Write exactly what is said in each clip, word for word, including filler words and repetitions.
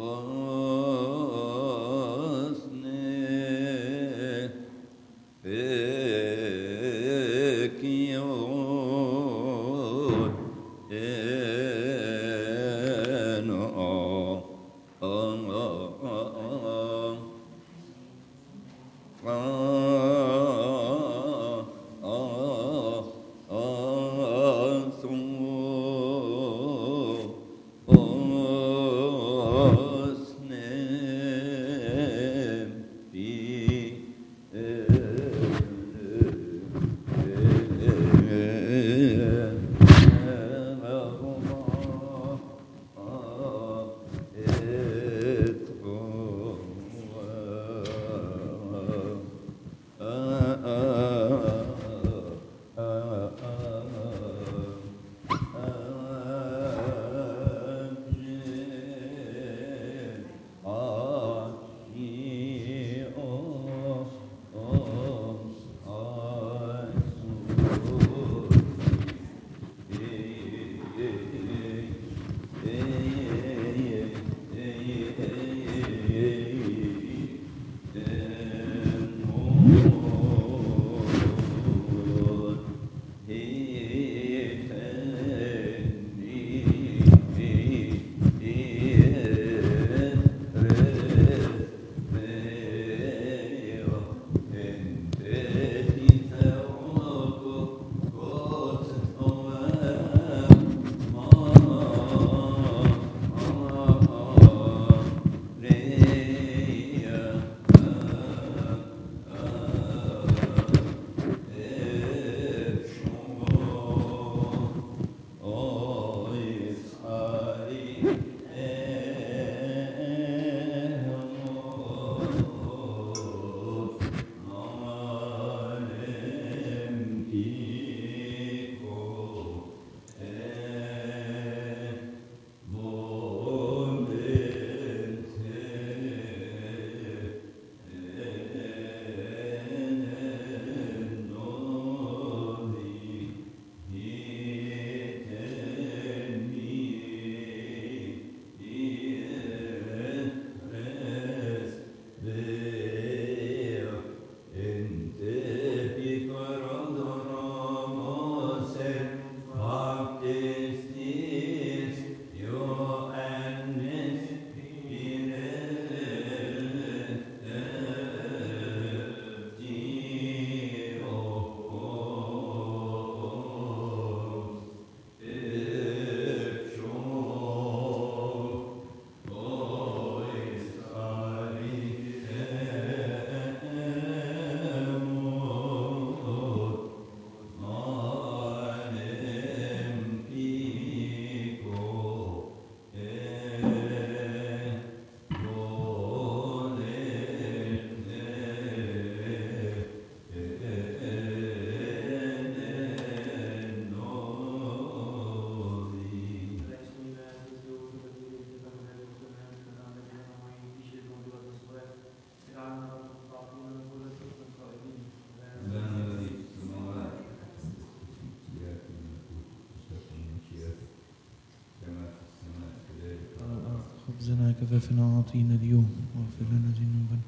خبزنا كفافنا أعطينا اليوم واغفر لنا ذنوبنا.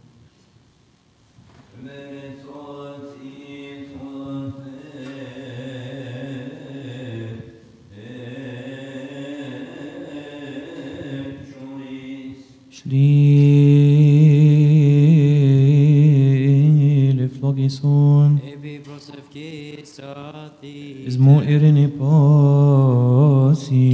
Shli flogison Ismo irene pasi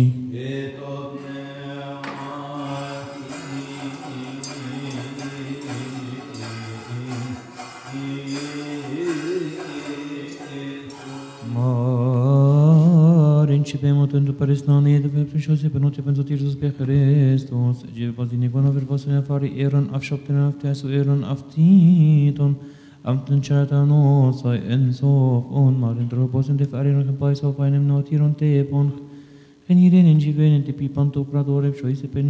Începem pentru Părăsnanie de pe Prinșose, pe note pentru Tirsus pe Hristos, Geve Valdinigon, over Vosen afari Eron, afșoptenen afteasu Eron aftiton, amtun cerata nosa ensof on, marintro Vosen de fariron, că pai sau fainem notiron te pon, veniren în givenen te pipanto pradore, șoise pe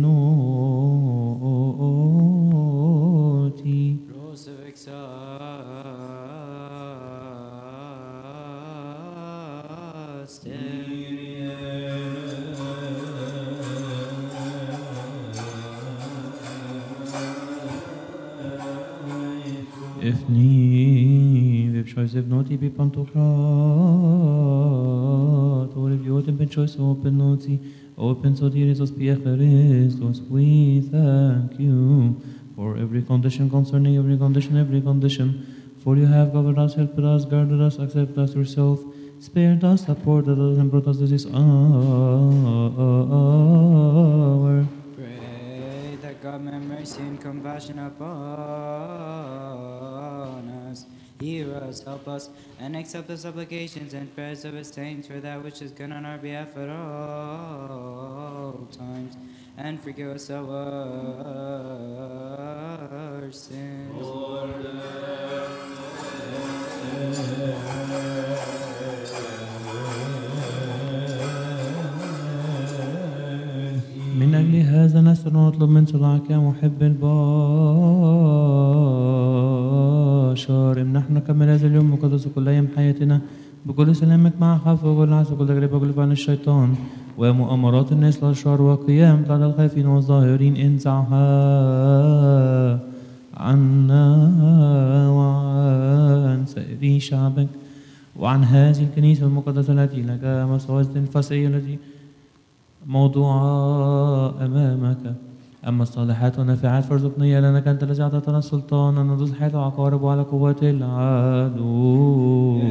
noti. Ifni vipshois evnoti bipantokrat, or if you open choice open noti, open sotiris Christos, we thank you for every condition concerning every condition, every condition. For you have governed us, helped us, guarded us, accepted us yourself, spared us, supported us, and brought us to this hour. Pray that God may have mercy and compassion upon us. Hear us, help us, and accept the supplications and prayers of his saints for that which is good on our behalf at all times, and forgive us our sins. من أجل هذا نسأل ونطلب من صلاحك يا محب البشر، امنحنا كمل هذا اليوم مقدس كل أيام حياتنا بكل سلامك مع خوف وكل عسى وكل تجربة وكل فعل الشيطان ومؤامرات الناس للشر وقيام بعد الخائفين والظاهرين انزعها عنا وعن سائر شعبك وعن هذه الكنيسة المقدسة التي لك مسوازة الفسية التي موضوعة أمامك. أما الصالحات والنافعات فارزقنا إياها لأنك أنت الذي أعطيتنا السلطان أن ندوس حيث العقارب وعلى قوات العدو.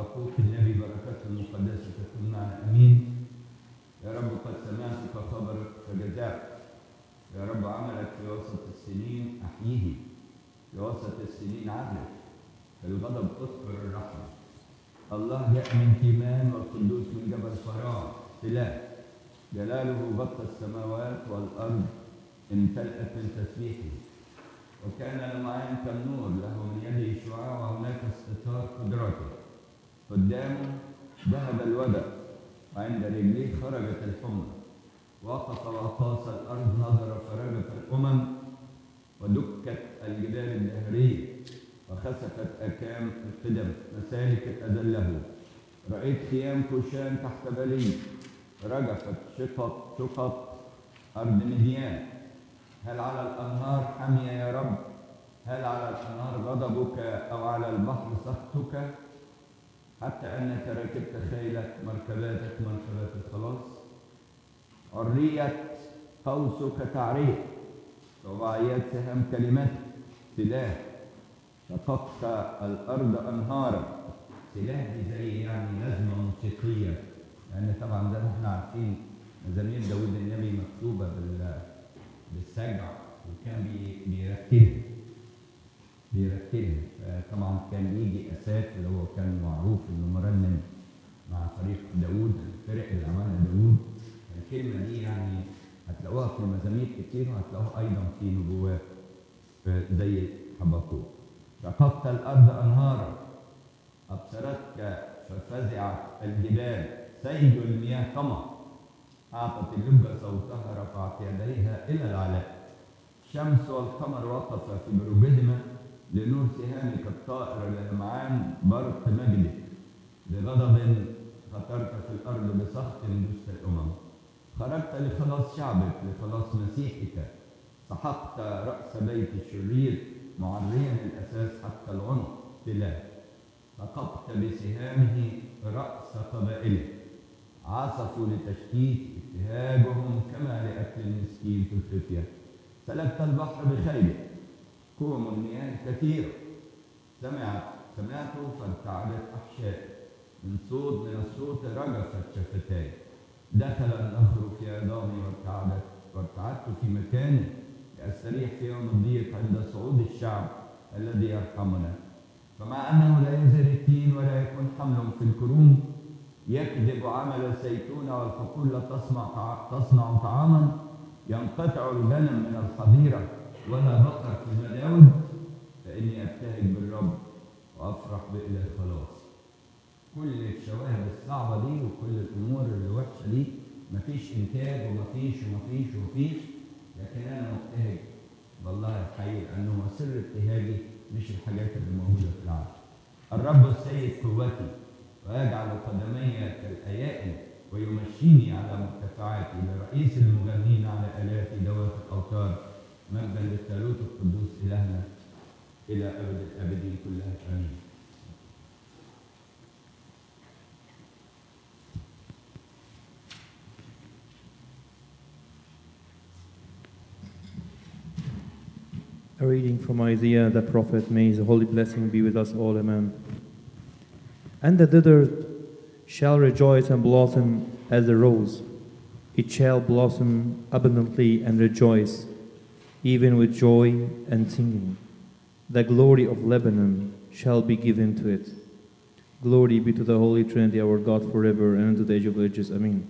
حبقوق النبي بركاته المقدسة تكون معنا أمين. يا رب قد سمعتك خبرك فجزاك. يا رب عملك في وسط السنين أحييه، في وسط السنين عدلك، في الغضب اذكر الرحمة. الله جاء من تيمان والقدوس من جبل فران سلاح، جلاله غطى السماوات والأرض امتلأت من تسبيحه. وكان لمعان كالنور، له من يده شعاع وهناك استتار قدرته. قدامه ذهب الودع وعند رجليه خرجت الحمى. وقف وقاس الأرض، نظر فرجت الأمم ودكت الجبال الدهرية وخسفت أكام القدم، مسالك أذله. رأيت خيام كوشان تحت بلي، رجفت شقق شقق أرض مديان. هل على الأنهار حمية يا رب؟ هل على الأنهار غضبك أو على البحر سخطك؟ حتى أنك ركبت خيلك، مركباتك مركبات الخلاص. عرية قوسك تعرية، رباعيات سهام كلمتك سلاح. شققت الأرض أنهارا. سلاح دي زي يعني نظمة موسيقية، لأن يعني طبعا زي ما احنا عارفين مزامير داوود النبي مكتوبة بال بالسجع، وكان بيرتلها بيرتلها طبعا كان يجي أساس اللي هو كان معروف إنه مرنم مع فريق داوود، الفرق اللي عملها داوود. الكلمة دي يعني هتلاقوها في مزامير كتير، وهتلاقوها أيضا في نبوات زي حبقوق. شققت الأرض أنهارا، أبصرتك ففزعت الجبال. سيد المياه طمع، أعطت اللبة صوتها، رفعت يديها إلى العلاء. الشمس والقمر وقفا في بروجهما لنور سهامك الطائر للمعان برق مجدك. بغضب خطرت في الأرض، بسخط دست الأمم. خرجت لخلاص شعبك، لخلاص مسيحك. سحقت رأس بيت الشرير، معريا الأساس حتى العنق تلاه. ثقبت بسهامه رأس قبائله، عصفوا لتشتيت ابتهاجهم كما لأكل المسكين في الخفية. سلكت البحر بخيلك، كوم المياه كثيرة. سمعت سمعته فارتعدت أحشائي، من صوت من الصوت رجفت شفتاي. دخل النهر في عظامي وارتعدت وارتعدت في مكاني، لأستريح في يوم الضيق عند صعود الشعب الذي يرحمنا. فمع أنه لا يزهر التين ولا يكون حمل في الكروم، يكذب عمل الزيتون والحقول لا تصنع تصنع طعاما. ينقطع الغنم من الحظيرة ولا بقر في المداود، فإني أبتهج بالرب وأفرح بإله الخلاص. كل الشواهد الصعبة دي وكل الأمور اللي وحشة دي مفيش إنتاج ومفيش ومفيش ومفيش، لكن أنا مبتهج بالله الحي، لأنه هو سر ابتهاجي مش الحاجات اللي موجودة في العالم. الرب السيد قوتي، ويجعل قدمي كالأيائل، ويمشيني على مرتفعاتي. لرئيس المغنين على آلات دوات الأوتار، مجدا للثالوث القدوس إلهنا إلى أبد الآبدين كلها آمين. A reading from Isaiah the prophet. May the holy blessing be with us all. Amen. And the desert shall rejoice and blossom as a rose. It shall blossom abundantly and rejoice, even with joy and singing. The glory of Lebanon shall be given to it. Glory be to the Holy Trinity, our God, forever and unto the age of ages. Amen.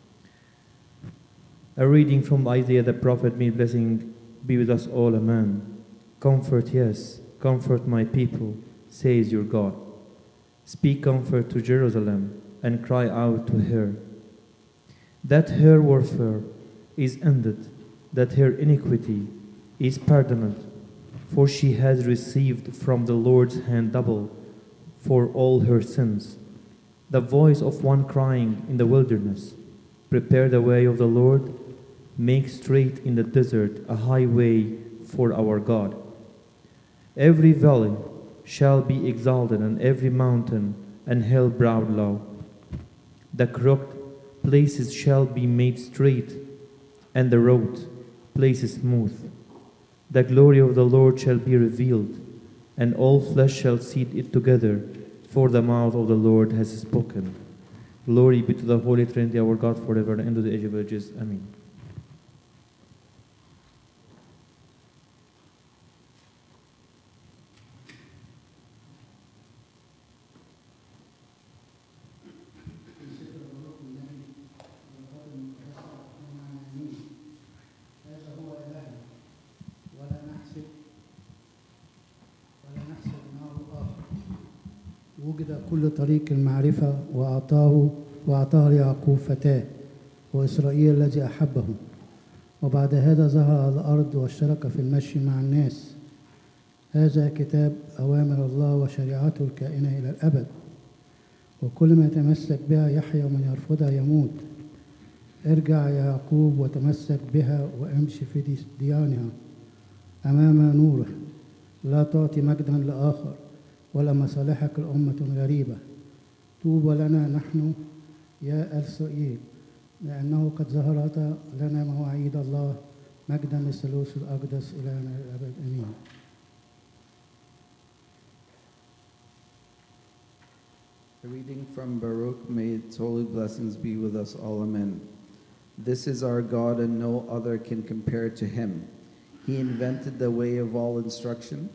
A reading from Isaiah the prophet. May blessing be with us all. Amen. Comfort, yes, comfort my people, says your God. Speak comfort to Jerusalem and cry out to her, that her warfare is ended, that her iniquity is pardoned, for she has received from the Lord's hand double for all her sins. The voice of one crying in the wilderness, prepare the way of the Lord, make straight in the desert a highway for our God. Every valley shall be exalted, and every mountain and hill brought low. The crooked places shall be made straight, and the road places smooth. The glory of the Lord shall be revealed, and all flesh shall see it together, for the mouth of the Lord has spoken. Glory be to the Holy Trinity, our God, forever and into the age of ages. Amen. هذا هو إلهنا ولا نحسب ولا نحسب معه آخر. وجد كل طريق المعرفة وأعطاه وأعطاه ليعقوب فتاه وإسرائيل الذي أحبه. وبعد هذا ظهر على الأرض واشترك في المشي مع الناس. هذا كتاب أوامر الله وشريعته الكائنة إلى الأبد، وكل ما يتمسك بها يحيا ومن يرفضها يموت. ارجع يا يعقوب وتمسك بها وامشي في ديانها أمام نوره، لا تعطي مجدا لآخر ولا مصالحك الأمة غريبة. توب لنا نحن يا إسرائيل، لأنه قد ظهرت لنا مواعيد الله. مجدا للثالوث الأقدس إلهنا الأبد آمين. A reading from Baruch, may its holy blessings be with us all, amen. This is our God, and no other can compare to him. He invented the way of all instruction.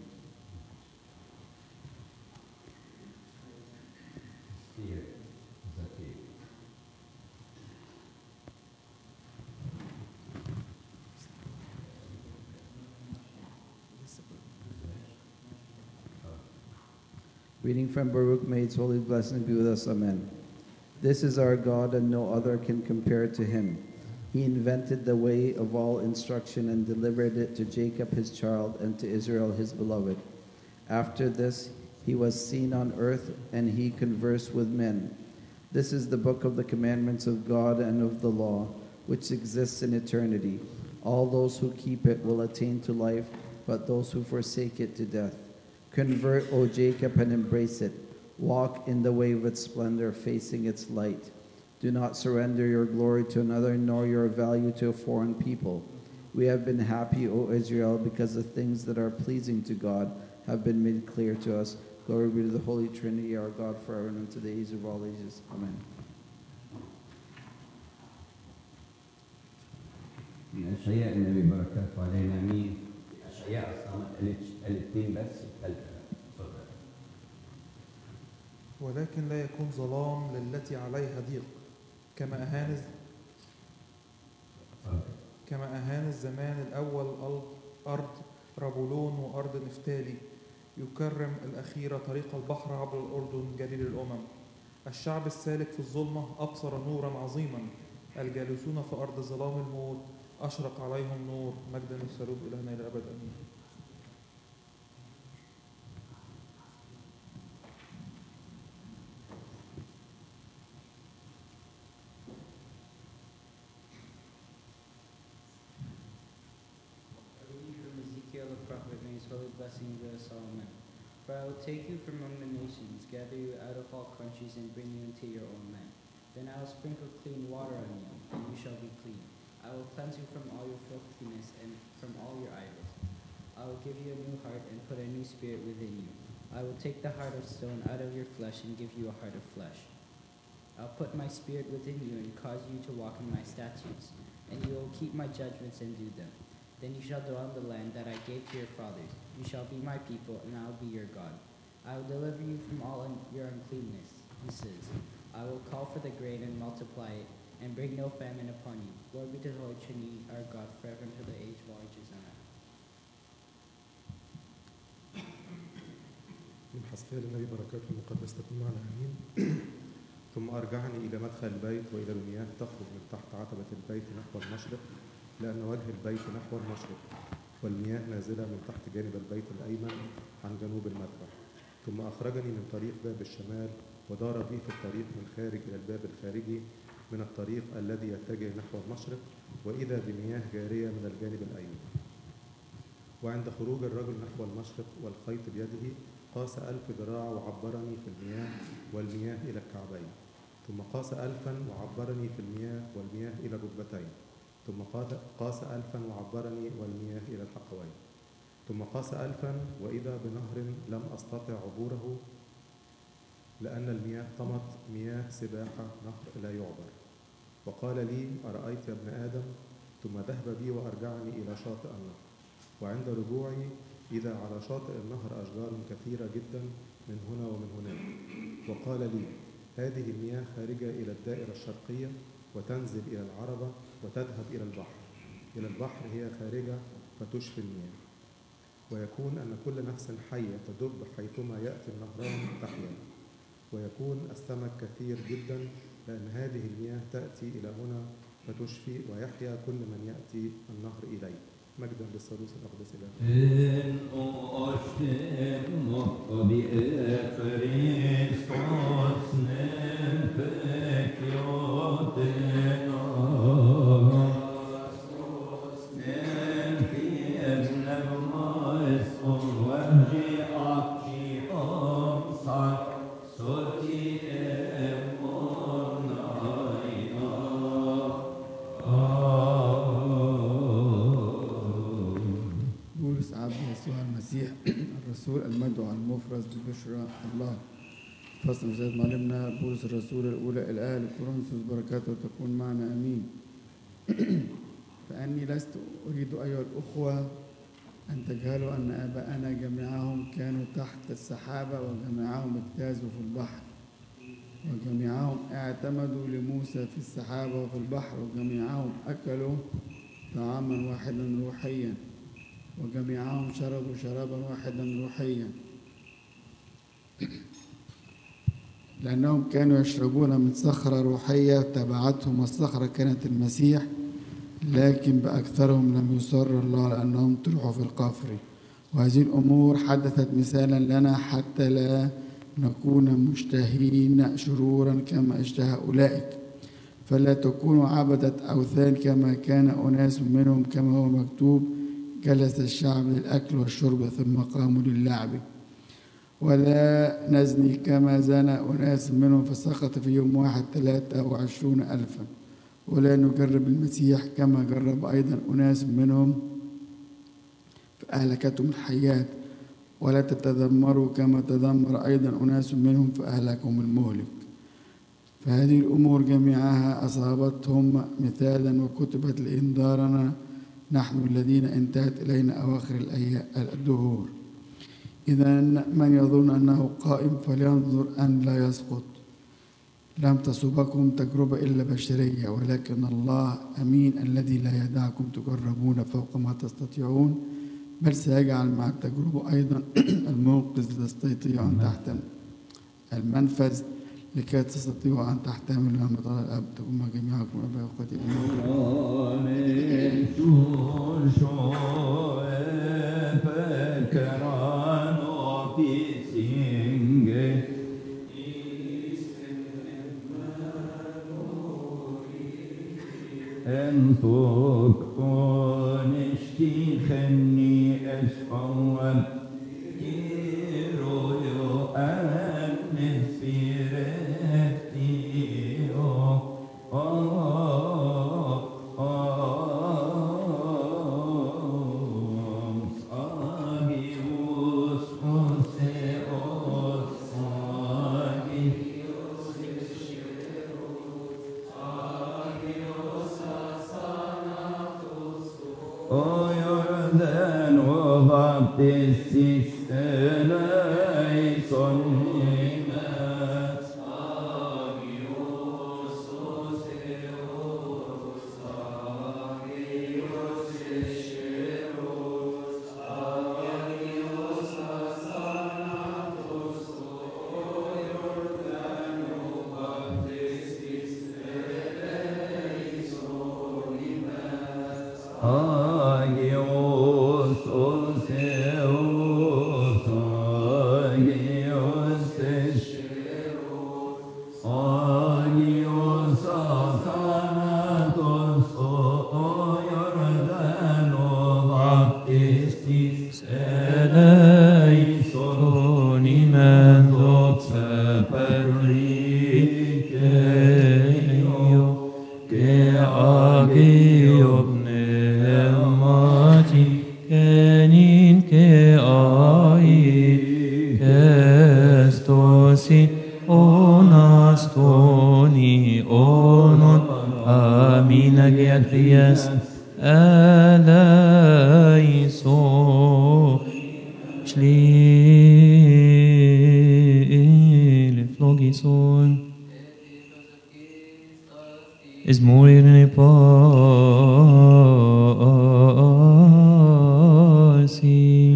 Reading from Baruch, may its holy blessings be with us, amen. This is our God, and no other can compare to him. He invented the way of all instruction and delivered it to Jacob his child and to Israel his beloved. After this he was seen on earth, and he conversed with men. This is the book of the commandments of God and of the law, which exists in eternity. All those who keep it will attain to life, but those who forsake it to death. Convert, O Jacob, and embrace it. Walk in the way of its splendor, facing its light. Do not surrender your glory to another, nor your value to a foreign people. We have been happy, O Israel, because the things that are pleasing to God have been made clear to us. Glory be to the Holy Trinity, our God, forever and unto the age of all ages. Amen. من أشياء النبي بركاته علينا مين؟ أشياء أصلا ما قالتش قالتين بس الثالثة. اتفضل. ولكن لا يكون ظلام للتي عليها ضيق، كما أهان كما أهان الزمان الأول أرض ربولون وأرض نفتالي. يكرم الأخيرة طريق البحر عبر الأردن جليل الأمم. الشعب السالك في الظلمة أبصر نورا عظيما. الجالسون في أرض ظلام الموت أشرق عليهم نور. مجدا للثالوث إلهنا إلى الأبد آمين. Holy blessing be us all, amen. For I will take you from among the nations, gather you out of all countries, and bring you into your own land. Then I will sprinkle clean water on you, and you shall be clean. I will cleanse you from all your filthiness and from all your idols. I will give you a new heart and put a new spirit within you. I will take the heart of stone out of your flesh and give you a heart of flesh. I'll put my spirit within you and cause you to walk in my statutes, and you will keep my judgments and do them. Then you shall dwell in the land that I gave to your fathers. You shall be my people, and I will be your God. I will deliver you from all un- your uncleanness. He says, I will call for the grain and multiply it, and bring no famine upon you. Glory be to the Holy Trinity, our God, forever and to the age of all ages. Amen. من حسبها للنبي بركاته المقدسة تكون معنا آمين. ثم أرجعني إلى مدخل البيت وإلى المياه تخرج من تحت عتبة البيت نحو المشرق، لأن وجه البيت نحو المشرق، والمياه نازلة من تحت جانب البيت الأيمن عن جنوب المذبح. ثم أخرجني من طريق باب الشمال ودار بي في الطريق من خارج إلى الباب الخارجي من الطريق الذي يتجه نحو المشرق، وإذا بمياه جارية من الجانب الأيمن. وعند خروج الرجل نحو المشرق والخيط بيده قاس ألف ذراع وعبرني في المياه والمياه إلى الكعبين. ثم قاس ألفا وعبرني في المياه والمياه إلى الركبتين. ثم قاس ألفا وعبرني والمياه إلى الحقوين. ثم قاس ألفا وإذا بنهر لم أستطع عبوره لأن المياه طمت مياه سباحة نهر لا يعبر. وقال لي: أرأيت يا ابن آدم؟ ثم ذهب بي وأرجعني إلى شاطئ النهر، وعند رجوعي إذا على شاطئ النهر أشجار كثيرة جدا من هنا ومن هناك. وقال لي: هذه المياه خارجة إلى الدائرة الشرقية وتنزل إلى العربة وتذهب إلى البحر. إلى البحر هي خارجة فتشفي المياه. ويكون أن كل نفس حية تدب حيثما يأتي النهران تحيا. ويكون السمك كثير جدا، لأن هذه المياه تأتي إلى هنا فتشفي، ويحيا كل من يأتي النهر إليه. مجدا للثالوث الأقدس إلهنا. بولس عبد يسوع المسيح الرسول المدعو المفرز ببشرى الله. فصل رسالة معلمنا بولس الرسول الأولى إلى أهل كورنثوس، بركاته تكون معنا آمين. فأني لست أريد أيها الأخوة أن تجهلوا أن آباءنا جميعهم كانوا تحت السحابة، وجميعهم اجتازوا في البحر، وجميعهم اعتمدوا لموسى في السحابة وفي البحر، وجميعهم أكلوا طعاما واحدا روحيا، وجميعهم شربوا شرابا واحدا روحيا، لأنهم كانوا يشربون من صخرة روحية تبعتهم، الصخرة كانت المسيح، لكن بأكثرهم لم يسر الله لأنهم طرحوا في القفر. وهذه الأمور حدثت مثالا لنا حتى لا نكون مشتهين شرورا كما اشتهى أولئك. فلا تكونوا عبدة أوثان كما كان أناس منهم، كما هو مكتوب: جلس الشعب للأكل والشرب ثم قاموا للعب. ولا نزني كما زنى أناس منهم، فسقط في يوم واحد ثلاثة وعشرون ألفا. ولا نجرب المسيح كما جرب أيضا أناس منهم فأهلكتهم الحيات. ولا تتذمروا كما تذمر أيضا أناس منهم فأهلكهم المهلك. فهذه الأمور جميعها أصابتهم مثالا وكتبت لإنذارنا نحن الذين انتهت إلينا أواخر الدهور. إذا من يظن أنه قائم فلينظر أن لا يسقط. لم تصبكم تجربة إلا بشرية، ولكن الله أمين الذي لا يدعكم تجربون فوق ما تستطيعون، بل سيجعل مع التجربة أيضا المنقذ تستطيع أن تحتمل المنفذ لكي تستطيعوا أن تحتملوا ما طال الأب. تكون جميعكم أبا وأخوتي انفق ونشتي خني أشعر كيرو يؤمن في رفتي onastoni onon amina geatrias alaiso Schlele flogison is morir in pasi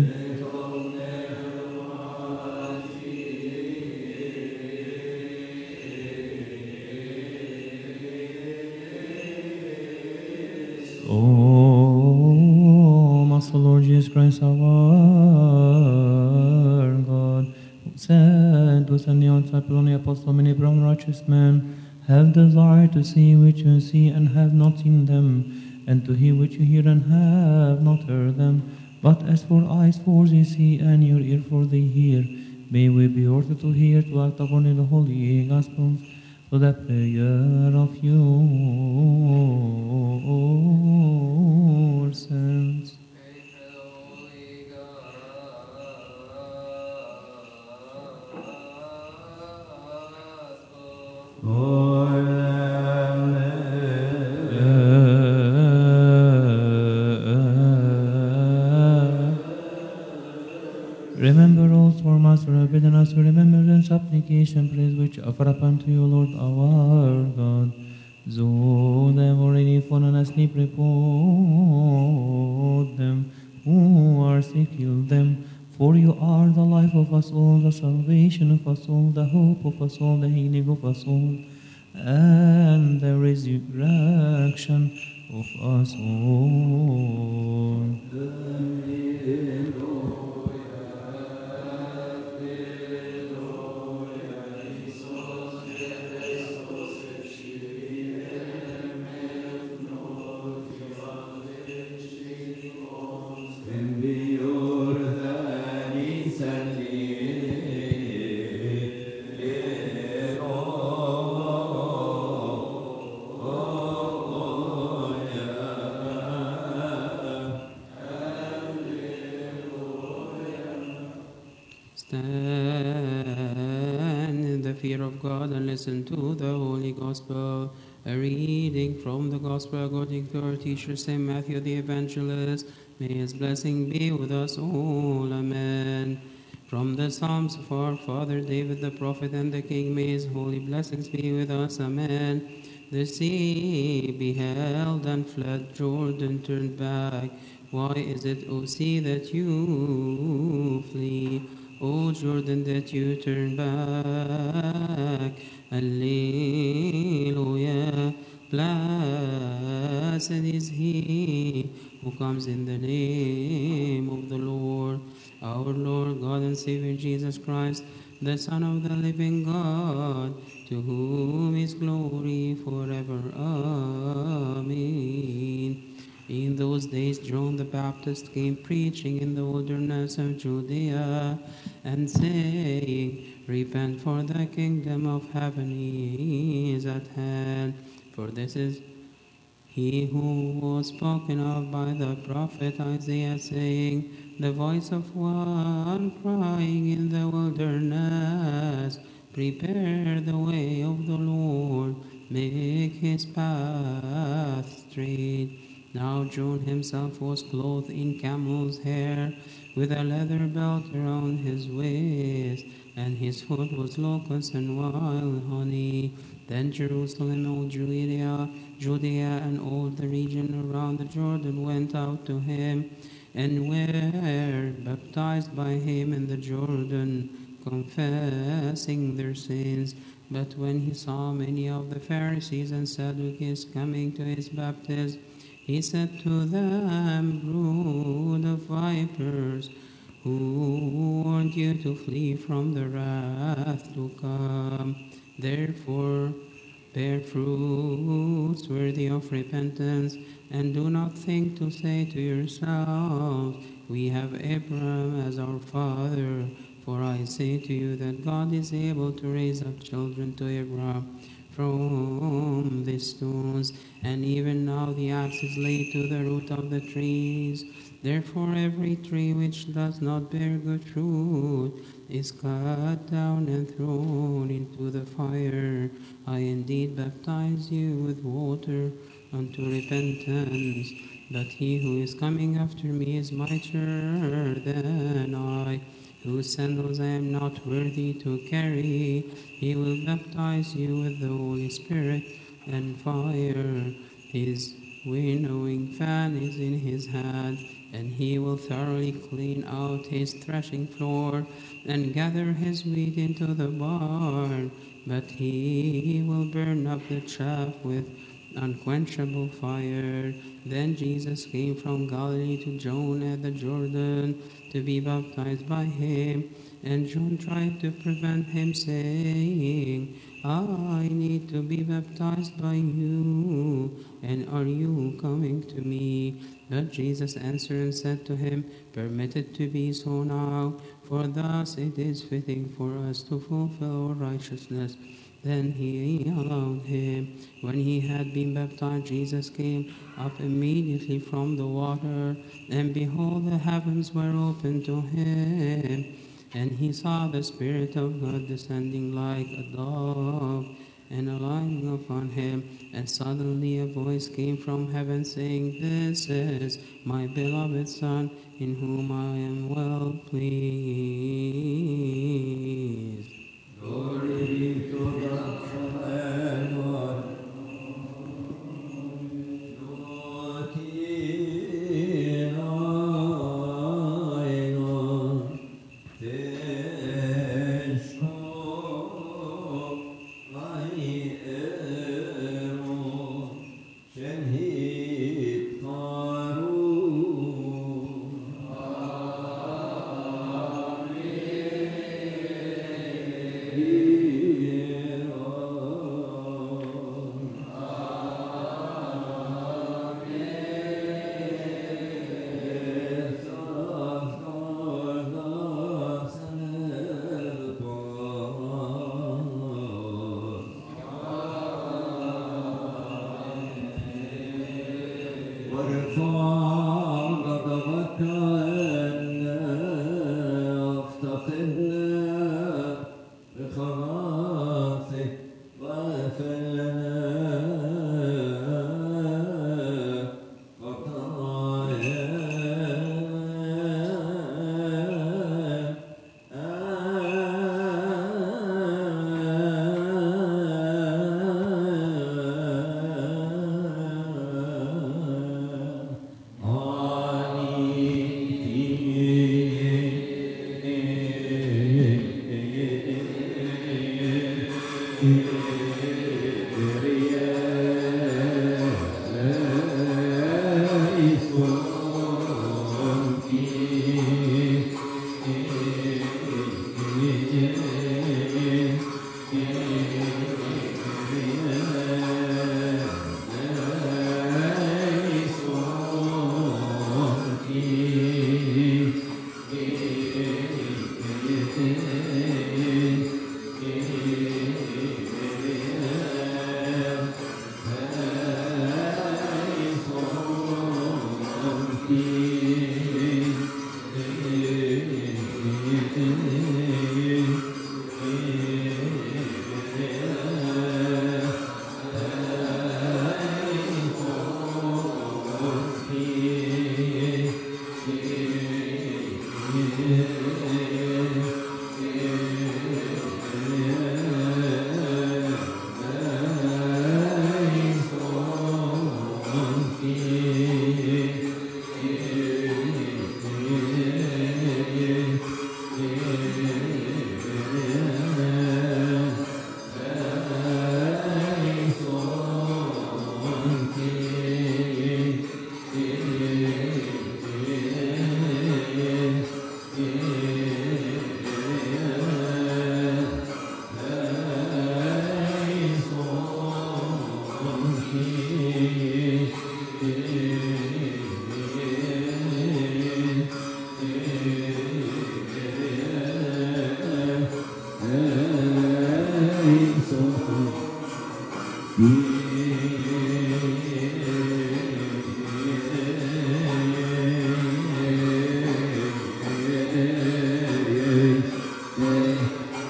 Oh, Master Lord Jesus Christ, our God, who said to send the disciple on the apostle, many brown righteous men have desired to see which you see and have not seen them, and to hear which you hear and have not heard them. But as for eyes for they see, and your ear for they hear, may we be ordered to hear, to act upon in the holy Gospels, to the prayer of your sons. Remember also our Master have bidden us to remembrance, supplication, praise which offer up unto you, Lord our God. Though they have already fallen asleep, repose them who are sick, heal them. For you are the life of us all, the salvation of us all, the hope of us all, the healing of us all, and the resurrection of us all. Stand in the fear of God and listen to the Holy Gospel. A reading from the Gospel according to our teacher, Saint Matthew the Evangelist. May his blessing be with us all. Amen. From the Psalms of our Father David the prophet and the King, may his holy blessings be with us. Amen. The sea beheld and fled, Jordan turned back. Why is it, O sea, that you flee? O Jordan, that you turn back? Alleluia. Blessed is he who comes in the name of the Lord. Our Lord God and Savior Jesus Christ, the Son of the living God, to whom is glory forever. Amen. In those days John the Baptist came preaching in the wilderness of Judea and saying, Repent, for the kingdom of heaven is at hand. For this is he who was spoken of by the prophet Isaiah, saying, The voice of one crying in the wilderness, Prepare the way of the Lord, make his path straight. Now John himself was clothed in camel's hair, with a leather belt around his waist, and his food was locusts and wild honey. Then Jerusalem, all Judea, Judea, and all the region around the Jordan went out to him, and were baptized by him in the Jordan, confessing their sins. But when he saw many of the Pharisees and Sadducees coming to his baptism, he said to them, Brood of vipers, who warned you to flee from the wrath to come? Therefore, bear fruits worthy of repentance, and do not think to say to yourselves, We have Abraham as our father. For I say to you that God is able to raise up children to Abraham from these stones. And even now the axe is laid to the root of the trees. Therefore every tree which does not bear good fruit is cut down and thrown into the fire. I indeed baptize you with water unto repentance, but he who is coming after me is mightier than I, whose sandals I am not worthy to carry. He will baptize you with the Holy Spirit and fire. His winnowing fan is in his hand, and he will thoroughly clean out his threshing floor and gather his wheat into the barn, but he will burn up the chaff with unquenchable fire. Then Jesus came from Galilee to John at the Jordan to be baptized by him, and John tried to prevent him, saying, I need to be baptized by you, and are you coming to me? But Jesus answered and said to him, Permit it to be so now, for thus it is fitting for us to fulfill all righteousness. Then he allowed him. When he had been baptized, Jesus came up immediately from the water, and behold, the heavens were opened to him. And he saw the Spirit of God descending like a dove and alighting upon him. And suddenly a voice came from heaven saying, This is my beloved Son, in whom I am well pleased. Glory be to the Father,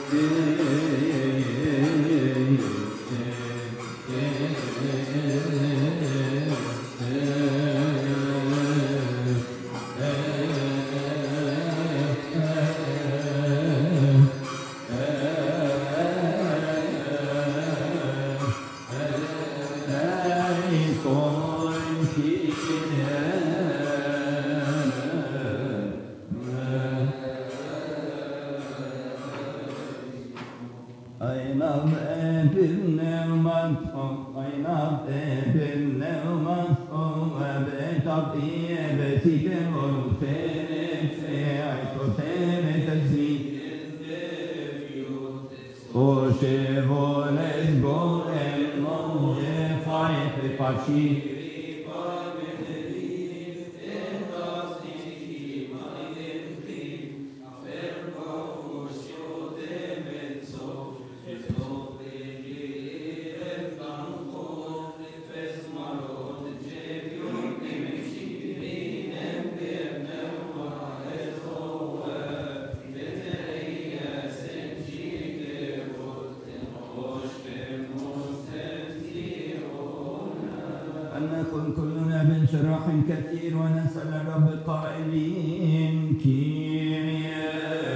كثير ونسأل الرب قائلين كيريا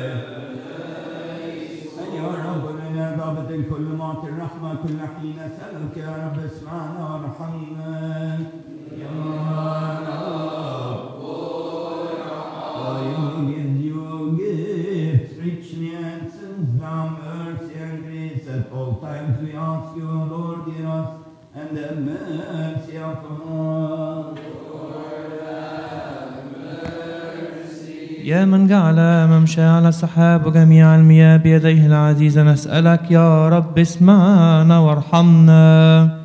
أيها الرب لنا ضابط الكل معطي الرحمة كل حين نسألك يا رب اسمعنا وارحمنا يا رب for you give you gifts richly and sends down mercy and grace at all times we ask you Lord hear us and have mercy upon us. يا من جعل ممشى على السحاب وجميع المياه بيديه العزيزة نسألك يا رب اسمعنا وارحمنا.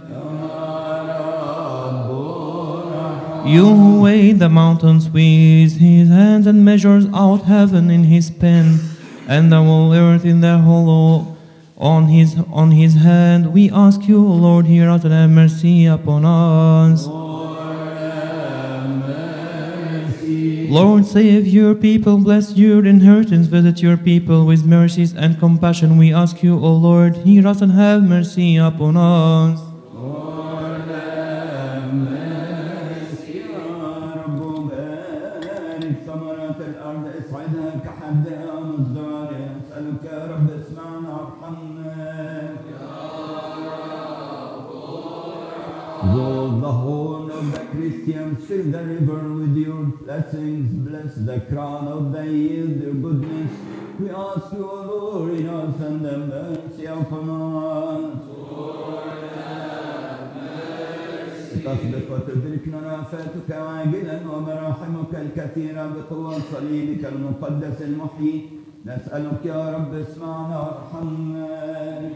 You who weighed the mountains with his hands and measures out heaven in his pen and the whole earth in the hollow on his on his hand, we ask you, Lord, hear us and have mercy upon us. Lord, save your people, bless your inheritance, visit your people with mercies and compassion. We ask you, O Lord, hear us and have mercy upon us. Lord, have mercy on بارك ثمرات الأرض اسعدها كحبها مزدهرة نسألك يا رب اسمعنا وارحمنا. Though the horn of the Christians fill the river with your blessings, bless the crown of the yield, your goodness. We ask you, O Lord, in us and have mercy upon us. Lord, have mercy. تصدق وتدركنا رأفاتك عاجلا ومراحمك الكثيرة بقوة صليبك المقدس المحيي. نسألك يا رب اسمعنا وارحمنا.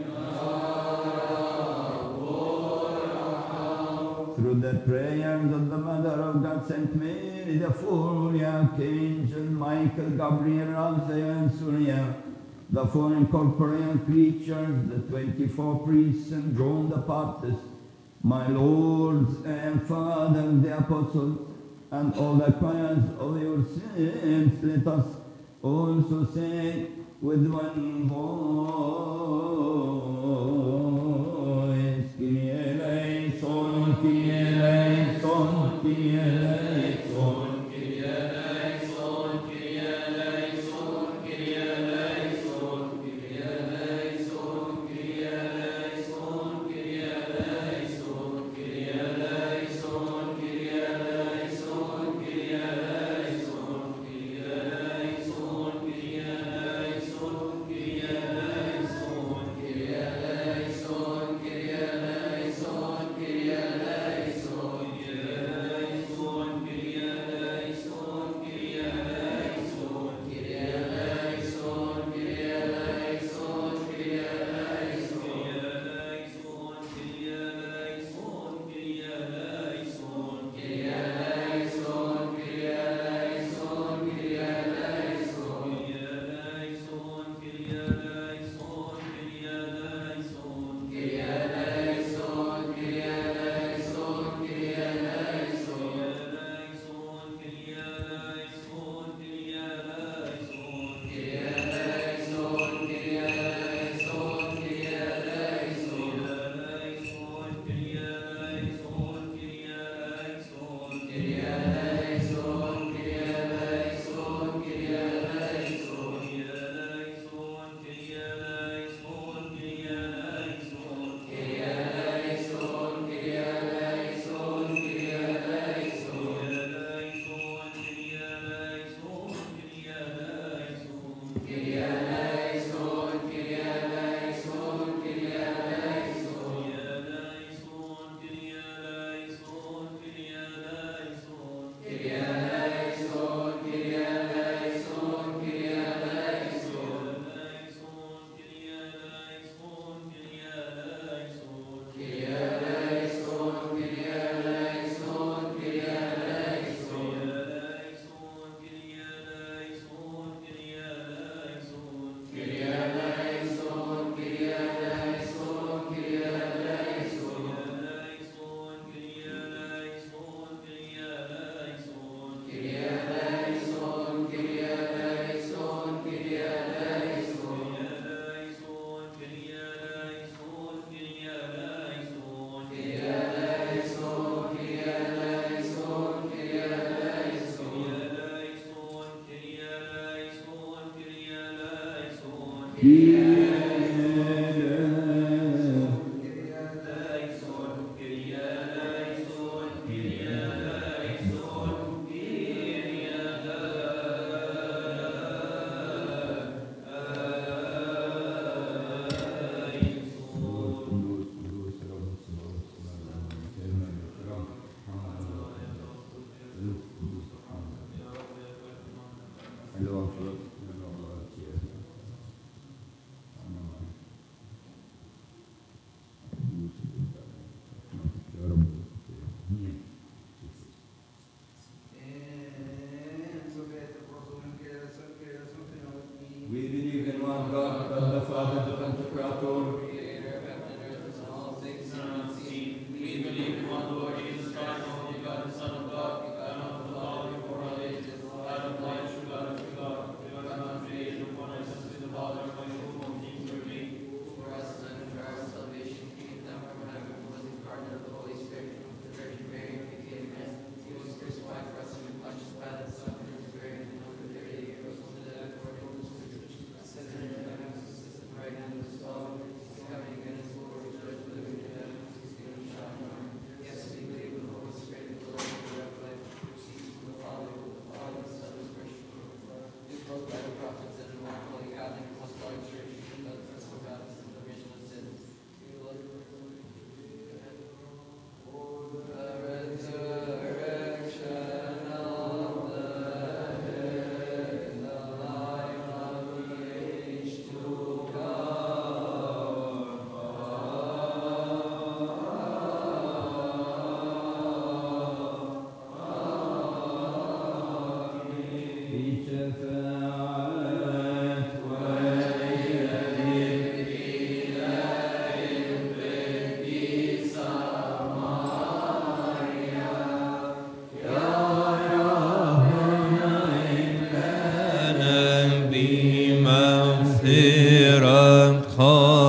Through the prayers of the Mother of God, Saint Mary, the four archangel Michael, Gabriel, Raphael, and Surya, the four incorporeal creatures, the twenty-four priests, and John the Baptist, my lords and fathers, the apostles, and all the choirs of your saints, let us also say with one voice, Kyrie eleison, Kyrie eleison, Kyrie eleison, Kyrie eleison, Kyrie eleison, Kyrie eleison, Kyrie eleison, Kyrie eleison, Kyrie eleison, Kyrie eleison, Kyrie eleison, Kyrie eleison, Kyrie eleison, Kyrie eleison, Kyrie eleison.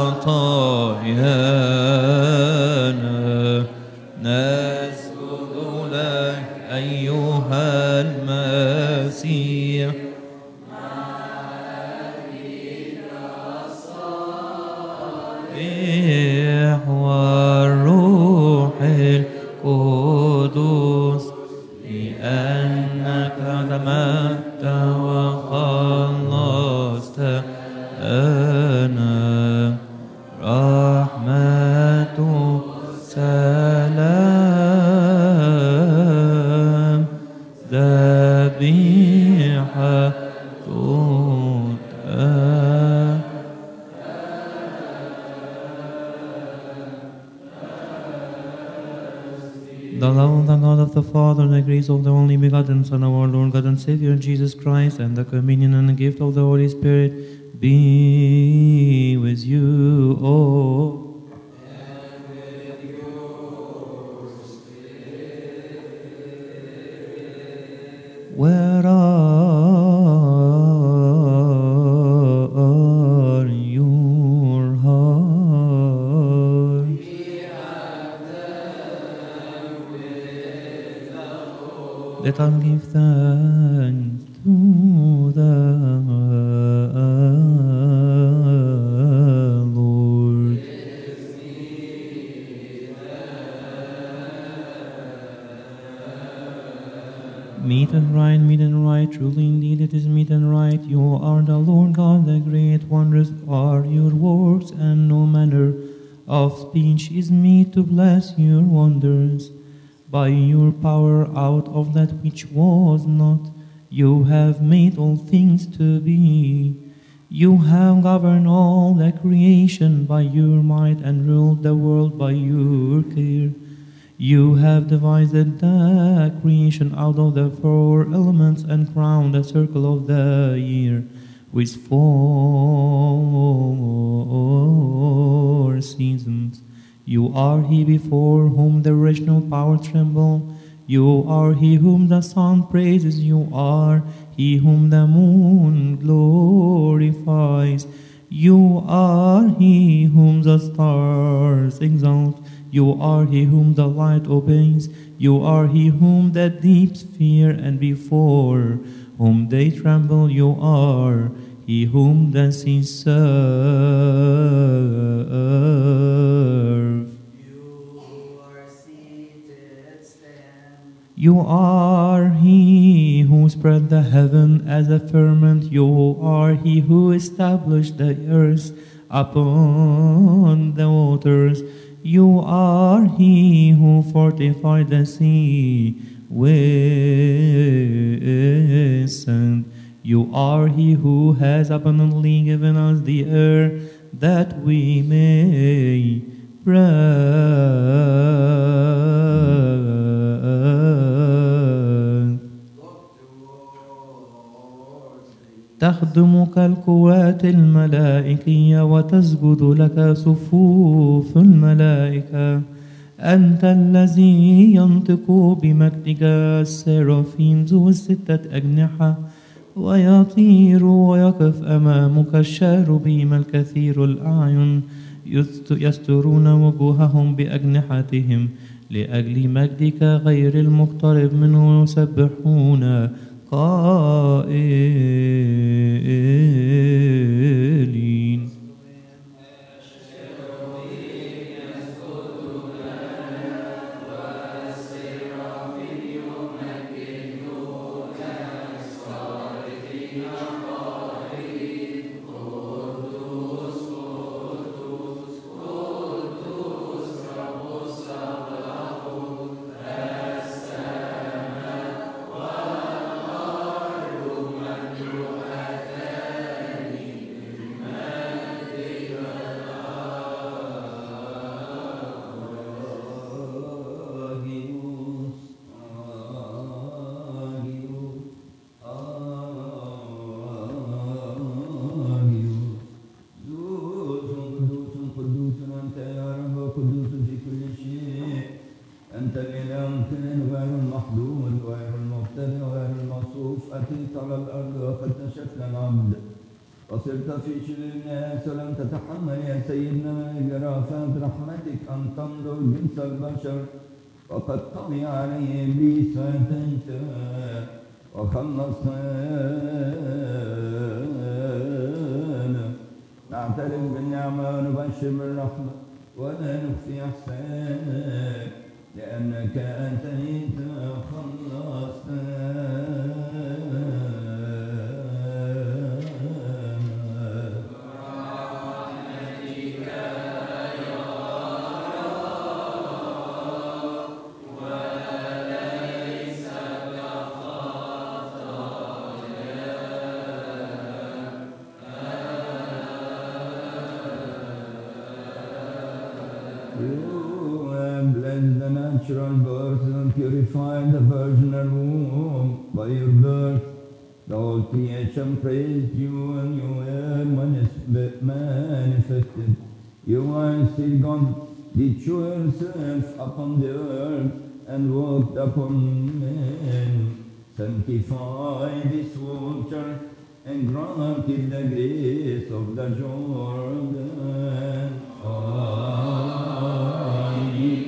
خطايانا نسجد لك أيها المسيح والروح القدس لأنك دمت وخلصتنا رحمة سلام ذبيحة The love of the God of the Father, the grace of the only begotten Son of our Lord God and Savior Jesus Christ, and the communion and the gift of the Holy Spirit be with you all. And with your spirit. Where are your hearts? Let us give thanks to the Lord. Meet and right, meet and right, truly indeed it is meet and right. You are the Lord God, the great wondrous are your works, and no manner of speech is meet to bless your wonders. By your power out of that which was not, you have made all things to be. You have governed all the creation by your might and ruled the world by your care. You have divided the creation out of the four elements and crowned the circle of the year with four seasons. You are he before whom the rational power tremble. You are he whom the sun praises. You are he whom the moon glorifies. You are he whom the stars exalt. You are he whom the light obeys. You are he whom the deeps fear, and before whom they tremble. You are he whom the seas serve. You are he who spread the heaven as a firmament. You are he who established the earth upon the waters. You are he who fortified the sea with sand. You are he who has abundantly given us the air that we may breathe. تخدمك القوات الملائكية وتسجد لك صفوف الملائكة. أنت الذي ينطق بمجدك السرافيم ذو الستة أجنحة ويطير ويقف أمامك الشاربيم الكثير الأعين يسترون وجوههم بأجنحتهم لأجل مجدك غير المقترب منه يسبحون قائلين صرت في شر الناس ولم تتحمل يا سيدنا جرافات رحمتك أن تنظر جنس البشر وقد طغي عليه إبليس فتنشأ وخلصنا. نعترف بالنعمة ونبشر بالرحمة ولا نخفي إحسانك لأنك أنت خلصتنا. Natural birth and purify the virginal womb by your birth. The whole creation praised you and you were manifested. You are still God, did show yourself upon the earth and walked upon men. Sanctify this water and granted the grace of the Jordan. Amen.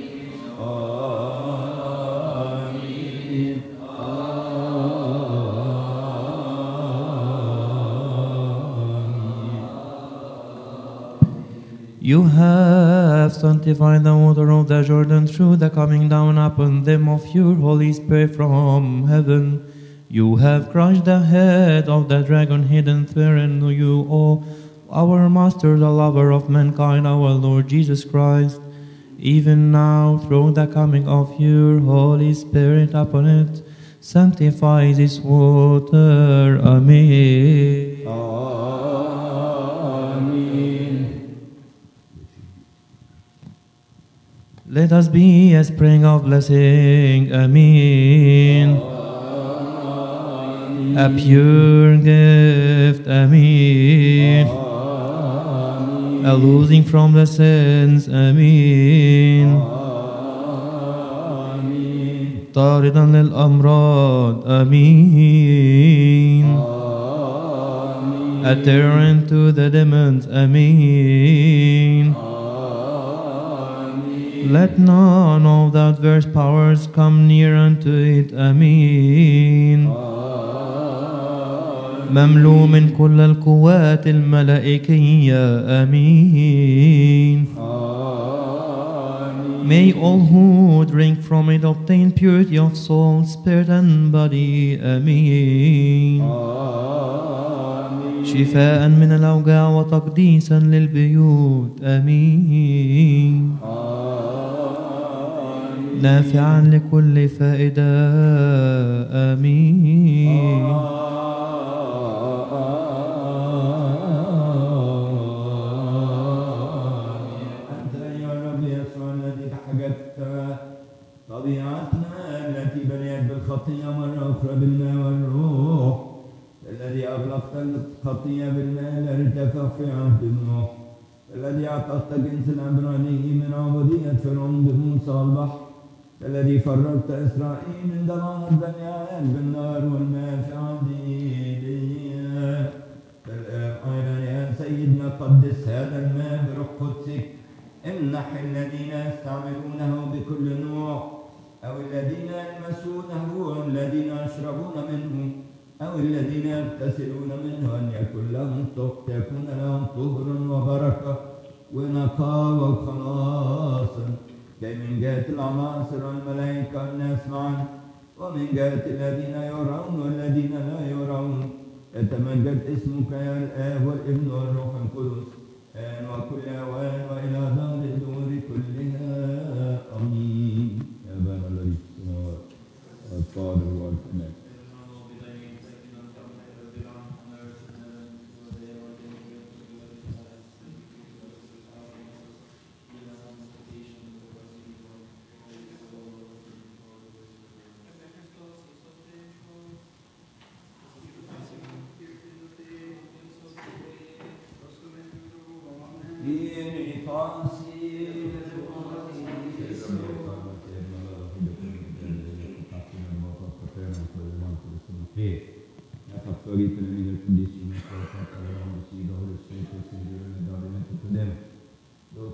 You have sanctified the water of the Jordan through the coming down upon them of your Holy Spirit from heaven. You have crushed the head of the dragon hidden therein. You, O our Master, the lover of mankind, our Lord Jesus Christ, even now, through the coming of your Holy Spirit upon it, sanctify this water. Amen. Let us be a spring of blessing. Amen. A pure gift. Amen. A losing from the sins. Amen. طاردا للأمراض. Amen. A deterrent to the demons. Amen. Let none of the adverse powers come near unto it. Amen. مملوء من كل القوات الملائكية. Amen. May all who drink from it obtain purity of soul, spirit and body. Amen. شفاء من الأوجاع وتقديسا للبيوت. آمين. نافعا لكل فائدة. آمين. أنت يا رب يسوع الذي تحجبت طبيعتنا التي بنيت بالخطية مرة أخرى بالماء والروح، الذي أغلقت الخطية بالماء لارتفع في عهد نوح، الذي أعطت جنس العبراني من عبودية فرعون بموسى والبحر، الذي فرقت إسرائيل من دمار بنيان بالنار والماء في عديدية. فالآن يا سيدنا قدس هذا الماء بروح قدسك، امنح الذين يستعملونه بكل نوع أو الذين يلمسونه أو الذين يشربون منه أو الذين يغتسلون منه أن يكون لهم يكون لهم طهر وبركة ونقاء وخلاص، كي من جهة العناصر والملائكة والناس معا، ومن جهة الذين يرون والذين لا يرون، يتمجد اسمك يا الآب والابن والروح القدس آن وكل أوان وإلى دار الدور كلها. آمين. يا أبانا الذي في السماوات والطاهر والكمال. Sorry,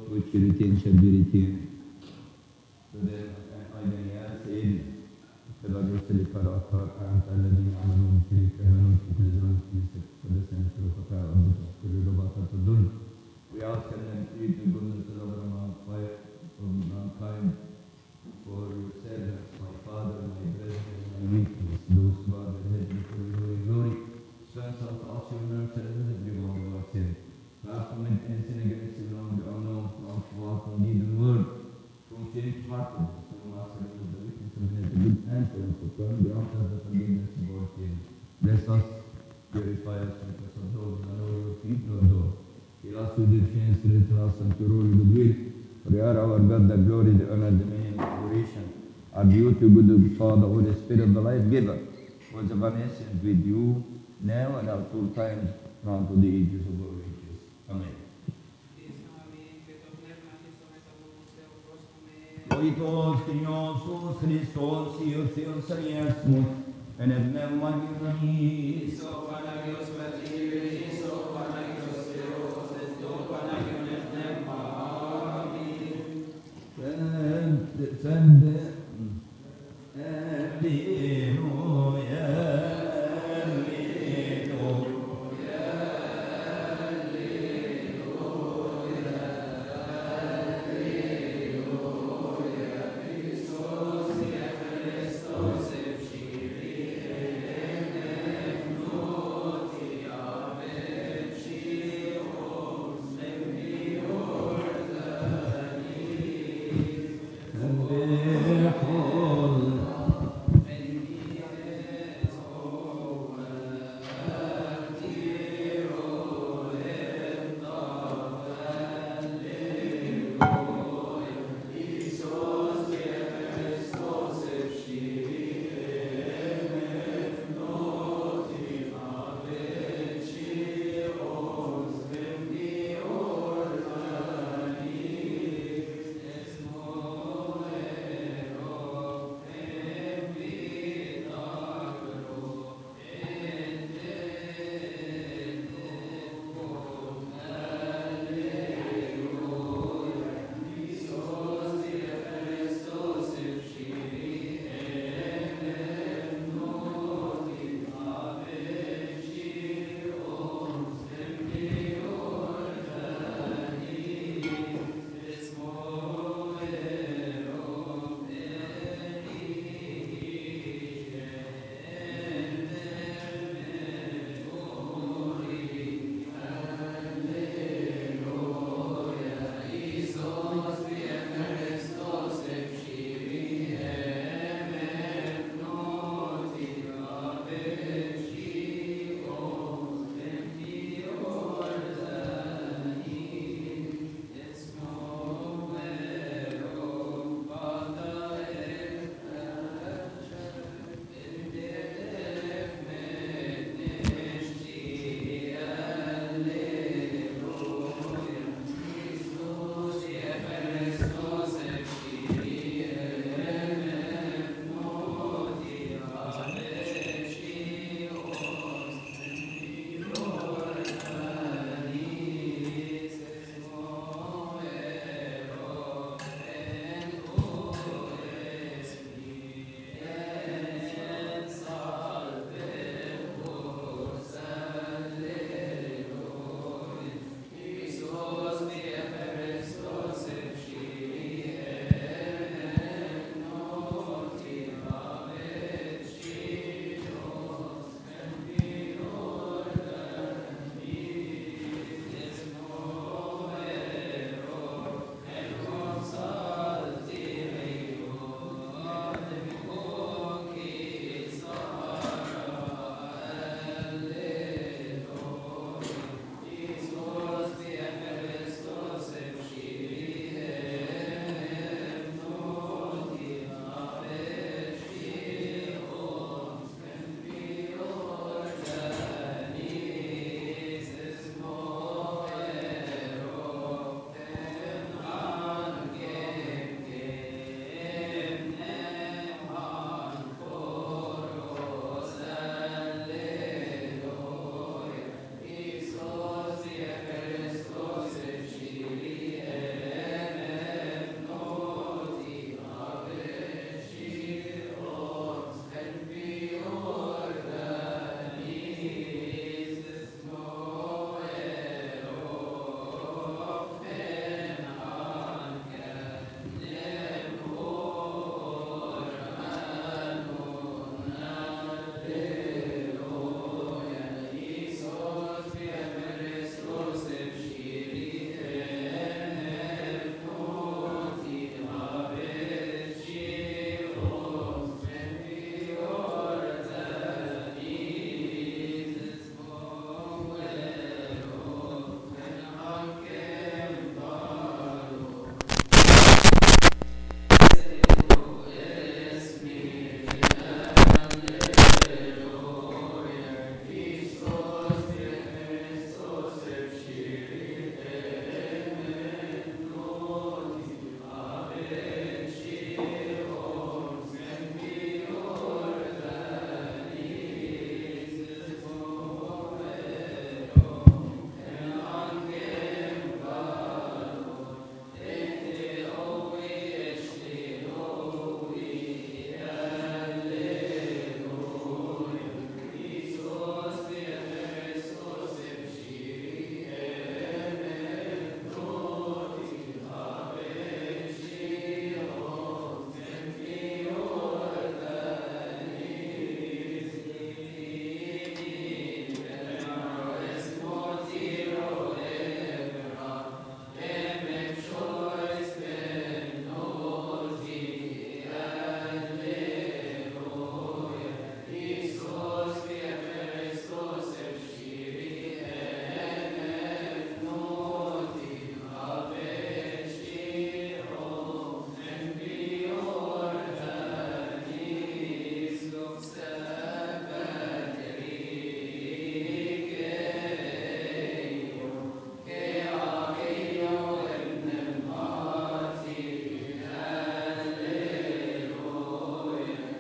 which you retain shall be retained. So then, أيضا يا سيدنا اتبع الرسل كالأطهار أنت الذين عملون في كهنوت في كل زمان في قدسنا في الخطايا أرضك في رباطات الظلم. We ask and entreat the goodness of our mankind, of mankind for your servants, my Father, my brethren, my weakness, those who are the head before your holy glory. Strength of us, your mercy, and everyone who has sinned. Not commit any sin against you, Lord, the unknown, from fault, from deed and word, from faint-hearted, from master of the weakness of the good answer, and for turn the altar of the forgiveness of our sins. Bless us, purify us, make us adore, and know your feet to adore. Heal us with your chains, strengthen us, and to rule with will. For you are our God, the glory, the honor, the dominion, the adoration. Our beauty, good Father, Holy Spirit, the life giver, was evanescent with you, now and at all times, now to the ages of all ages. Amen. Oitos Christos Christos Ios Ios Ios en el pneumagionis.